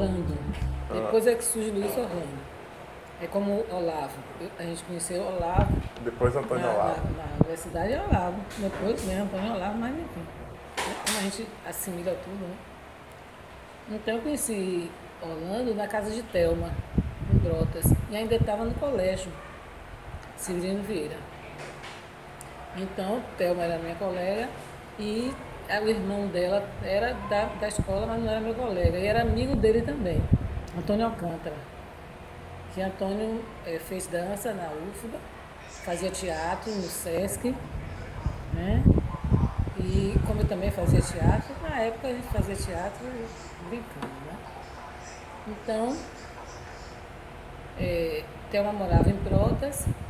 Orlando. Depois é que surge Luiz Orlando. É como Olavo. A gente conheceu Olavo. Depois Antônio Olavo. Na universidade é Olavo. Depois vem Antônio Olavo, mas enfim. Como a gente assimila tudo, né? Então eu conheci Orlando na casa de Thelma, em Brotas. E ainda estava no colégio, Severino Vieira. Então, Thelma era minha colega e o irmão dela era da escola, mas não era meu colega. E era amigo dele também, Antônio Alcântara. Que Antônio fez dança na UFBA, fazia teatro no Sesc, né? E como eu também fazia teatro, na época a gente fazia teatro brincando, né? Então, Thelma morava em Brotas, né?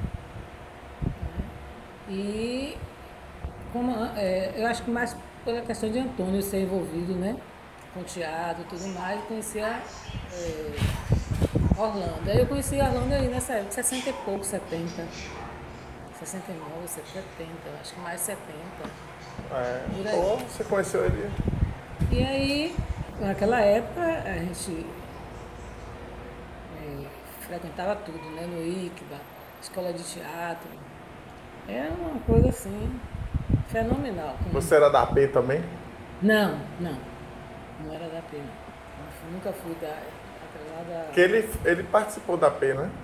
E eu acho que mais pela questão de Antônio ser envolvido, né? Com teatro e tudo mais, eu conhecia Orlando. Aí eu conheci Orlando aí nessa época, 60 e pouco, 70. 69, 70, acho que mais 70. Por aí. Pô, você conheceu ele? E aí, naquela época, a gente frequentava tudo, né? No ICBA, escola de teatro. Era uma coisa assim, fenomenal. Você era da AP também? Não, não. Não era da pena. Nunca fui da. Porque ele participou da AP, né?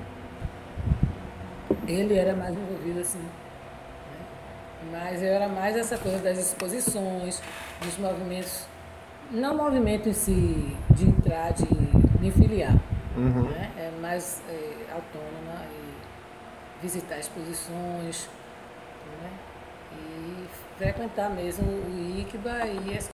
Ele era mais envolvido assim. Né? Mas eu era mais essa coisa das exposições, dos movimentos. Não movimento em si de entrar, de me filiar. Né? É mais autônoma e visitar exposições, né? E frequentar mesmo o ICBA e